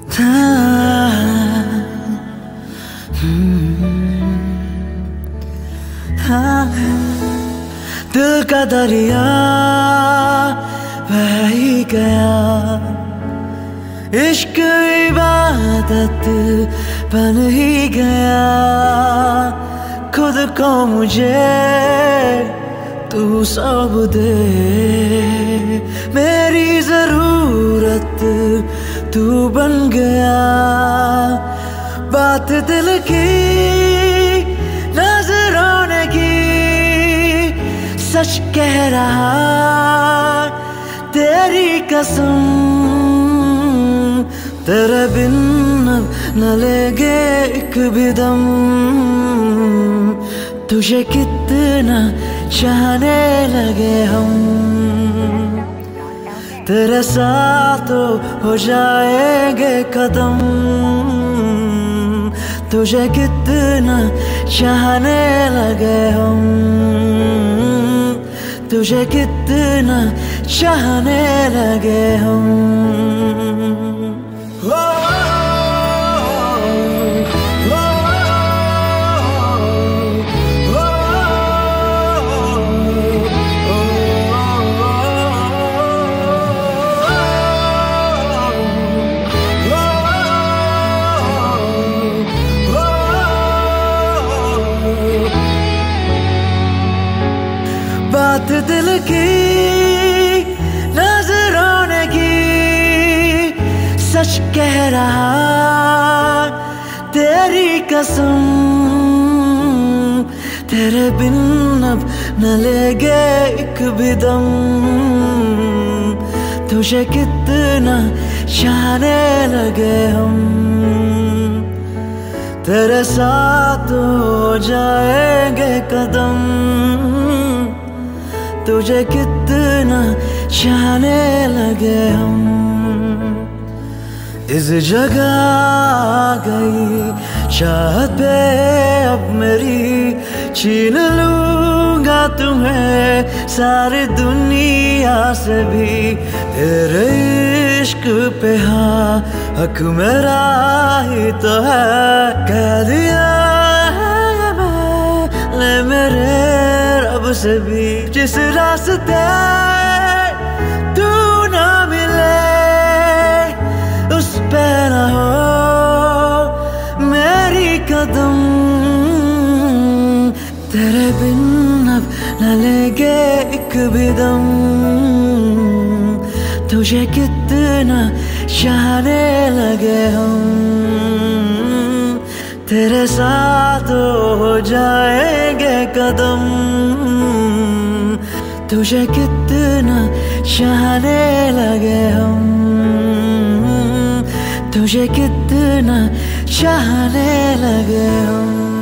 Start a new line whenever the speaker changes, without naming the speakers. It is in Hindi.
दिल का दरिया बह ही गया, इश्क इबादत बन ही गया। खुद को मुझे तू सब दे, मेरी जरूरत तू बन गया। बात दिल की नजरों ने की, सच कह रहा तेरी कसम। तेरे बिन न लेगे एक भी दम, तुझे कितना चाहने लगे हम। तेरे साथ तो हो जाएंगे कदम, तुझे कितना चाहने लगे हम। तुझे कितना चाहने लगे हम। बात दिल की नजरों ने की, सच कह रहा तेरी कसम। तेरे बिन अब न लेगे एक भी दम, तुझे कितना चाहने लगे हम। तेरे साथ हो जाएंगे कदम, तुझे कितना चाहने लगे हम। इस जगह आ गई चाहत पे अब मेरी, छीन लूंगा तुम्हें सारी दुनिया से भी। तेरे इश्क पे हाँ हक मेरा ही तो है, कह दिया है मैंने मेरे रब से भी। जिस रास्ते तू ना मिले उस पे ना हो मेरी कदम। तेरे बिन अब न लेगे एक भी दम, तुझे कितना चाहने लगे हम। तेरे साथ हो जाएंगे कदम, तुझे कितना चाहने लगे हम। तुझे कितना चाहने लगे हम।